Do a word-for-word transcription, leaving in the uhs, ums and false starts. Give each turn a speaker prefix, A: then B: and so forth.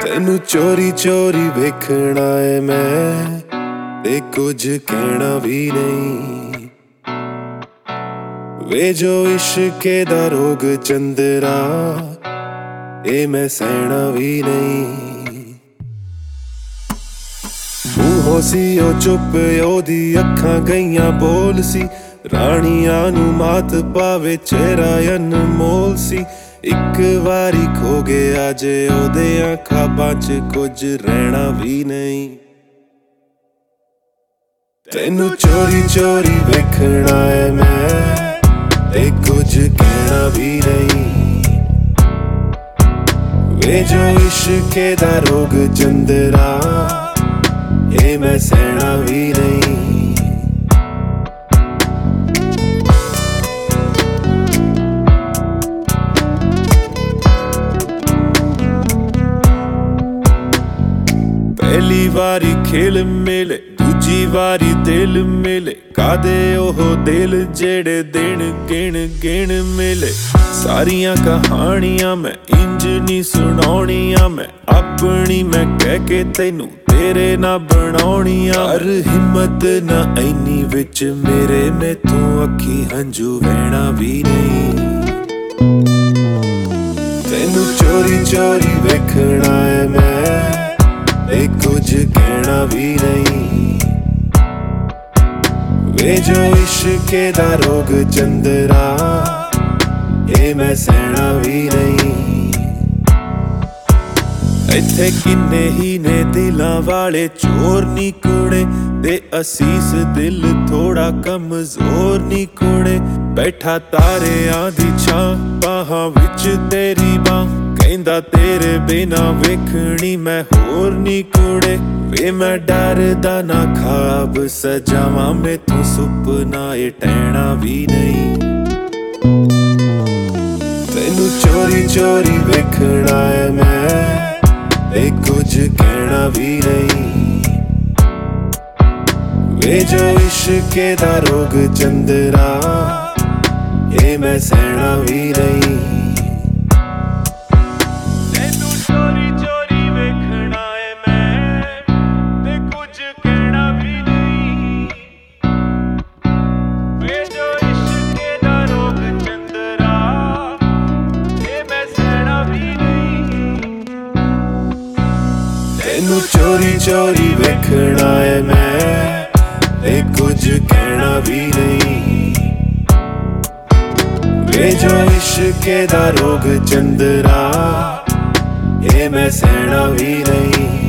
A: ਤੈਨੂੰ ਚੋਰੀ ਚੋਰੀ ਵੇਖਣਾ ਏ ਮੈਂ ਤੇ ਕੁਝ ਕਹਿਣਾ ਵੀ ਨਹੀਂ ਵੇ ਜੋ ਇਸ਼ਕੇ ਦਾ ਰੋਗ ਚੰਦਰਾ ਇਹ ਮੈਂ ਸਹਿਣਾ ਵੀ ਨਹੀਂ। ਮੂੰਹੋਂ ਸੀ ਉਹ ਚੁੱਪ ਉਹਦੀ ਅੱਖਾਂ ਗਈਆਂ ਬੋਲ ਸੀ ਰਾਣੀਆਂ ਨੂੰ ਮਾਤ ਪਾਵੇ ਚਿਹਰਾ ਅਨਮੋਲ ਸੀ। ਇੱਕ ਵਾਰੀ ਖੋ ਗਿਆ ਜੇ ਉਹਦੇ ਖਾਬਾਂ ਚ ਕੁਝ ਰਹਿਣਾ ਵੀ ਨਹੀਂ। ਤੈਨੂੰ ਚੋਰੀ ਚੋਰੀ ਵੇਖਣਾ ਏ ਮੈਂ ਤੇ ਕੁਝ ਕਹਿਣਾ ਵੀ ਨਹੀਂ ਵੇ ਜੋ ਇਸ਼ਕੇ ਦਾ ਰੋਗ ਚੰਦਰਾ ਇਹ ਮੈਂ ਸਹਿਣਾ ਵੀ ਨਹੀਂ। ਪਹਿਲੀ ਵਾਰੀ ਖੇਲ ਮਿਲੇ ਦੂਜੀ ਵਾਰੀ ਦਿਲ ਮਿਲੇ ਕਾਦੇ ਉਹ ਦਿਲ ਜਿਹੜੇ ਦਿਨ ਗਿਣ ਗਿਣ ਮਿਲੇ। ਸਾਰੀਆਂ ਕਹਾਣੀਆਂ ਮੈਂ ਇੰਜ ਨੀ ਸੁਣਾਉਣੀਆਂ ਮੈਂ ਆਪਣੀ ਮੈਂ ਕਹਿ ਕੇ ਤੈਨੂੰ ਤੇਰੇ ਨਾ ਬਣਾਉਣੀਆਂ। ਪਰ ਹਿੰਮਤ ਨਾ ਐਨੀ ਵਿੱਚ ਮੇਰੇ ਮੈਥੋਂ ਅੱਖੀ ਹੰਝੂ ਵਹਿਣਾ ਵੀ ਨਹੀਂ। ਤੈਨੂੰ ਚੋਰੀ ਚੋਰੀ ਵੇਖਣਾ ਏ ਮੈਂ ਤੇ ਕੁਝ ਕਹਿਣਾ ਵੀ ਨਹੀਂ ਵੇ ਜੋ ਇਸ਼ਕੇ ਦਾ ਰੋਗ ਚੰਦਰਾ ਇਹ ਮੈਂ ਸਹਿਣਾ ਵੀ ਨਹੀਂ। ਇੱਥੇ ਕਿੰਨੇ ਹੀ ਨੇ ਦਿਲਾਂ ਵਾਲੇ ਚੋਰ ਨੀ ਕੁੜੇ ਤੇ ਅਸੀਸ ਦਿਲ ਥੋੜਾ ਕਮਜ਼ੋਰ ਨੀ ਕੁੜੇ। ਬੈਠਾ ਤਾਰਿਆਂ ਦੀ ਛਾਂ ਬਾਹਾਂ ਵਿੱਚ ਤੇਰੀ ਬਾਂ ਕਹਿੰਦਾ ਤੇਰੇ ਬਿਨਾ ਵੇਖਣੀ ਮੈਂ ਹੋਰ ਨੀ ਕੁੜੇ। ਵੇ ਮੈਂ ਡਰਦਾ ਨਾ ਖਾਬ ਸਜਾਵਾਂ ਮੈਥੋਂ ਸੁਪਨਾ ਇਹ ਟਹਿਣਾ ਵੀ ਨਹੀਂ। ਤੈਨੂੰ ਚੋਰੀ ਚੋਰੀ ਵੇਖਣਾ ਏ ਮੈਂ ਤੇ ਕੁਝ ਕਹਿਣਾ ਵੀ ਨਹੀਂ ਵੇ ਜੋ ਇਸ਼ਕੇ ਦਾ ਰੋਗ ਚੰਦਰਾ ਇਹ ਮੈਂ ਸਹਿਣਾ ਵੀ ਨਹੀਂ। ਤੈਨੂੰ ਚੋਰੀ ਚੋਰੀ ਵੇਖਣਾ ਏ ਮੈਂ ਤੇ ਕੁਝ ਕਹਿਣਾ ਵੀ ਨਹੀਂ ਵੇ ਜੋ ਇਸ਼ਕੇ ਦਾ ਰੋਗ ਚੰਦਰਾ ਇਹ ਮੈਂ ਸਹਿਣਾ ਵੀ ਨਹੀਂ।